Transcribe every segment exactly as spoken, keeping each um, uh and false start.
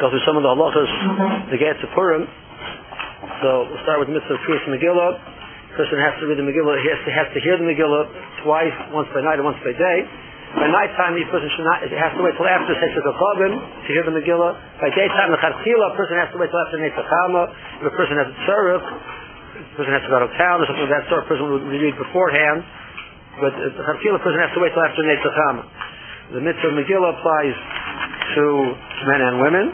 go through some of the halachas to get to Purim. So we'll start with the mitzvah of Kriyas Megillah. The person has to read the Megillah. He has to, has to hear the Megillah twice, once by night and once by day. By nighttime, the person should not, it has to wait till after Sefer Chagim to hear the Megillah. By daytime, the Chachila, a person has to wait till after Netzach Hama. If a person has a tzaruk, the person has to go to town or something of that sort, a person would read beforehand. But the Chachila person has to wait till after Netzach Hama. The mitzvah of Megillah applies to men and women.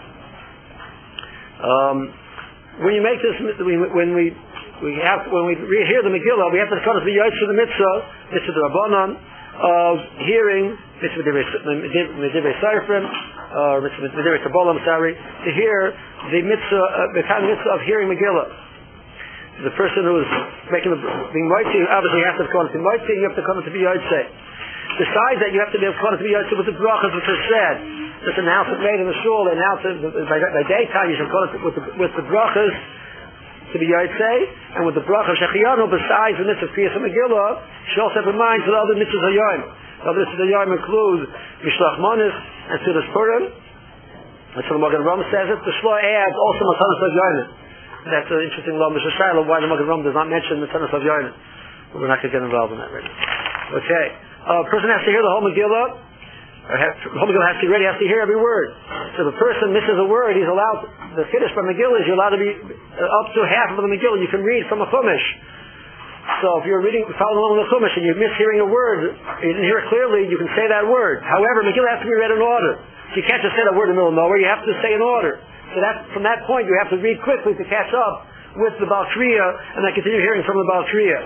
Um, when you make this, when we we have when we hear the Megillah, we have to come to the Yotz for the mitzvah, mitzvah the Rabbanon, of hearing mitzvah Medivei Seifrim, or mitzvah Medivei Kabbalah, I'm sorry, to hear the mitzvah, uh, the kind of mitzvah of hearing Megillah. The person who is making the being mighty, obviously you have to come to mighty, you have to come to be Yotzei. Besides that, you have to be able to be Yotzei with the brachas which are said. This announcement made in the shul, they announce it by, by daytime, you should come with the, with the brachas to be Yotzei, and with the bracha of Shechiyanu, besides the mitzvah of Kriyas Megillah, you should also have in mind that other mitzvahs of Yom. Other mitzvahs of Yom include Mishlach Manis and Sudas Purim. That's what the Magen Ram says it. The Shloh adds also Matanas of Yom. That's an interesting law, Mister Shiloh, why the Magen Ram does not mention Matanas of Yom. But we're not going to get involved in that right now. Okay. Uh, a person has to hear the whole Megillah. The whole Megillah has to be ready, has to hear every word. So if a person misses a word, he's allowed, the finish by Megillah is you're allowed to be uh, up to half of the Megillah you can read from a Chumash. So if you're reading, following along with the Chumash and you're mishearing a word, you didn't hear it clearly, you can say that word. However, Megillah has to be read in order. So you can't just say that word in the middle of nowhere, you have to say in order. So that, from that point, you have to read quickly to catch up with the Baal Kriya and then continue hearing from the Baal Kriya.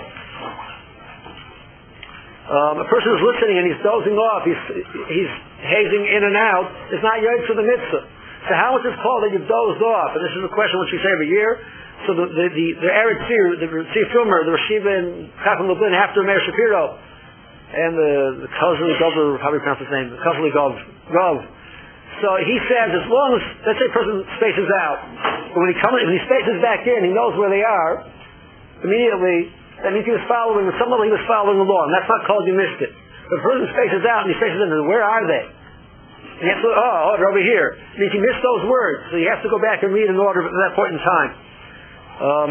Um, a person who's listening and he's dozing off, he's, he's hazing in and out, is not yotz for the mitzvah. So how is this called that you've dozed off? And this is a question which we say every year. So the the the, the Eretz Tzir, the Tzir Filmer, the Rashiva and Chacham Lublin after Meir Shapiro, and the the Kozli Gov, how do you pronounce his name? The Kozli Gov, Gov. So he says, as long as let's say a person spaces out, but when he comes, when he spaces back in, he knows where they are immediately. That means he was following, at some level he was following along. That's not called you missed it. But the person spaces out and he spaces in, where are they? And you have to, oh, oh, they're over here. It means he missed those words. So you have to go back and read in order at that point in time. Um,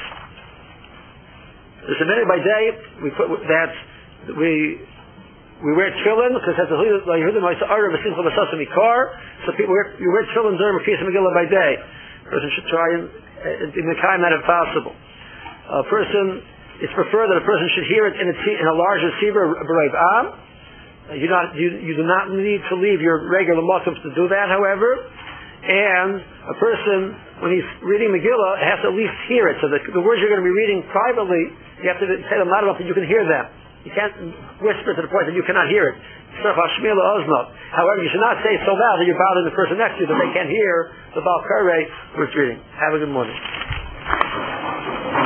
there's a minute by day, we put that, we, we wear tefillin, because that's a Yehudim Ma'isa Arah V'Simcha V'Sasa Mikar. So people wear, you wear tefillin during Kriyas Megillah by day. A person should try and, in the time that if possible. A person, it's preferred that a person should hear it in a, in a larger tzibur b'reiv am. You, not, you, you do not need to leave your regular mokums to do that, however. And a person, when he's reading Megillah, has to at least hear it. So the, the words you're going to be reading privately, you have to say them loud enough that you can hear them. You can't whisper to the point that you cannot hear it. However, you should not say so loud that you're bothering the person next to you that they can't hear the Baal Karei who is reading. Have a good morning.